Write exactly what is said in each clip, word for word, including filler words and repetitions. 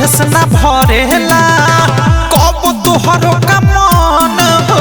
अवधेश ना भरेला कब तोहरो का मन हो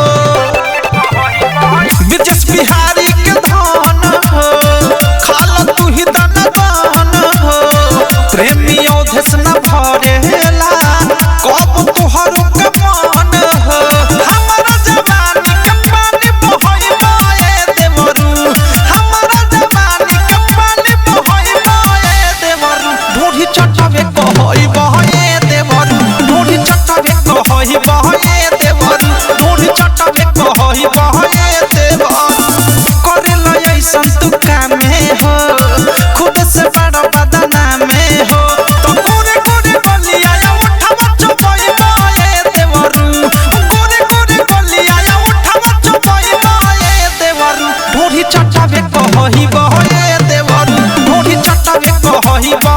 विदेश बिहारी के धन हो खाल तू ही दन दन हो प्रेमी अवधेश ना भरेला कब तोहरो का मन हो हमारा जवानी के पानी बहई बाए देवरू हमारा जवानी के पानी बहई बाए देवरू ढोढ़ी चटावे कहई बहई देवरू ढोढ़ी चटावे कहई बहई देवरू ढोढ़ी चटावे कहई बहई देवरू करेला ऐसन तू कामे हो खुद से बड़ा बदना में हो तो गोरे गोरे बलिया उठावा चपई बाए देवरू गोरे गोरे बलिया उठावा चपई बाए देवरू ढोढ़ी चटावे कहई बहई देवरू ढोढ़ी चटावे कहई